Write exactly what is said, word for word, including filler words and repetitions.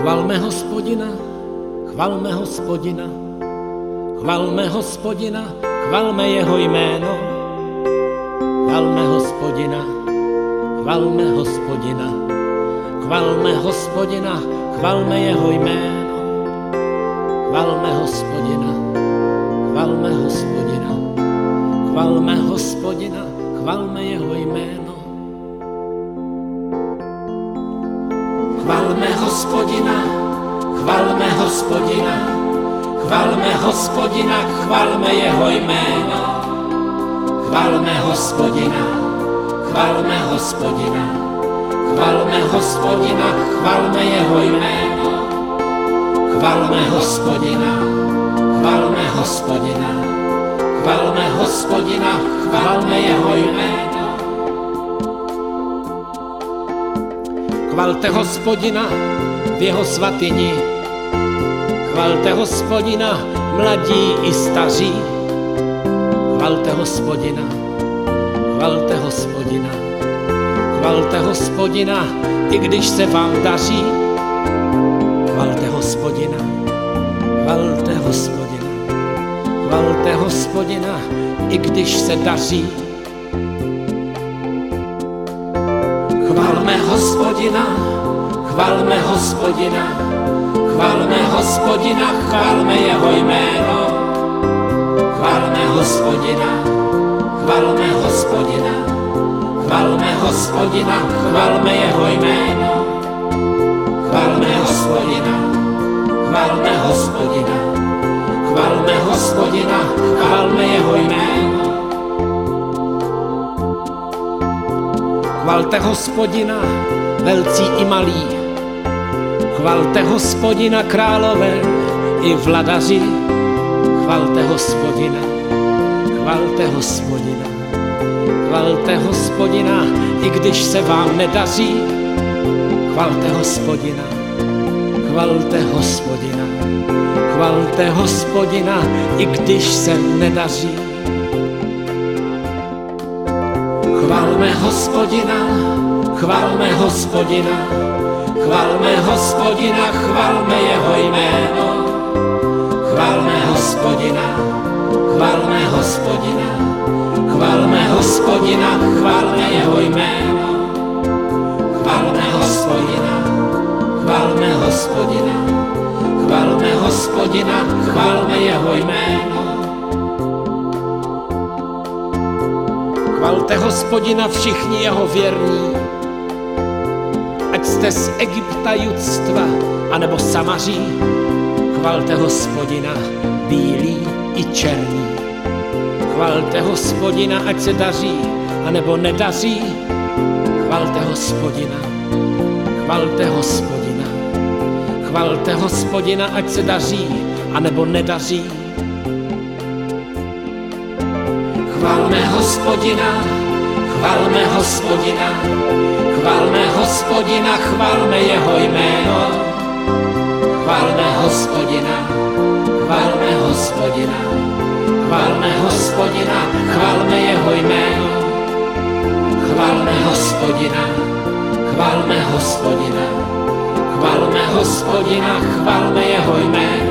Chvalme Hospodina, chvalme Hospodina, chvalme Hospodina, chvalme jeho jméno. Chvalme Hospodina, chvalme Hospodina, chvalme Hospodina, chvalme jeho jméno. Chvalme Hospodina, chvalme Hospodina, chvalme Hospodina, chvalme jeho jméno. Chvalme Hospodina, chvalme Hospodina, chvalme Hospodina, chvalme jeho jméno. Chvalme Hospodina, chvalme Hospodina, chvalme Hospodina, chvalme jeho jméno. Chvalme Hospodina, chvalme Hospodina, chvalme Hospodina, chvalme jeho jméno. Chvalte Hospodina v jeho svatyni, chvalte Hospodina mladí i staří. Chvalte Hospodina, chvalte Hospodina, chvalte Hospodina, i když se vám daří. Chvalte Hospodina, chvalte Hospodina, chvalte Hospodina, i když se daří. Chvalme Hospodina, chvalme Hospodina, chvalme Hospodina, chvalme jeho jméno. Chvalme Hospodina, chvalme Hospodina, chvalme Hospodina, chvalme jeho jméno. Chvalme Hospodina, chvalme Hospodina, chvalme Hospodina, chvalme jeho jméno. Chvalte Hospodina, velcí i malí, chvalte Hospodina, králové i vladaři. Chvalte Hospodina, chvalte Hospodina, chvalte Hospodina, i když se vám nedaří. Chvalte Hospodina, chvalte Hospodina, chvalte Hospodina, i když se nedaří. Chvalme Hospodina, chvalme Hospodina, chvalme Hospodina, chvalme jeho jméno. Chvalme Hospodina, chvalme Hospodina, chvalme Hospodina, chvalme jeho jméno. Chvalme Hospodina, chvalme Hospodina, chvalme Hospodina, chvalme jeho jméno. Chvalte Hospodina všichni jeho věrní, ať jste z Egypta, Judstva, anebo Samaří. Chvalte Hospodina, bílí i černí. Chvalte Hospodina, ať se daří, anebo nedaří. Chvalte Hospodina, chvalte Hospodina, chvalte Hospodina, ať se daří, anebo nedaří. Chvalme Hospodina, chvalme Hospodina, chvalme Hospodina, chvalme jeho jméno. Chvalme Hospodina, chvalme Hospodina, chvalme Hospodina, chvalme jeho jméno. Chvalme Hospodina, chvalme Hospodina, chvalme Hospodina, chvalme jeho jméno.